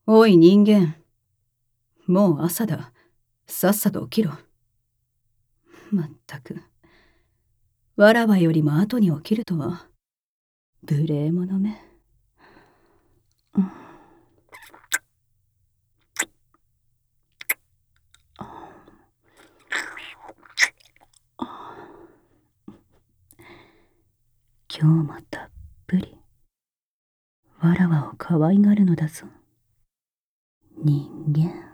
おい人間、もう朝だ。さっさと起きろ。まったく、わらわよりも後に起きるとは、無礼者め。今日もたっぷり、わらわを可愛がるのだぞ。人間。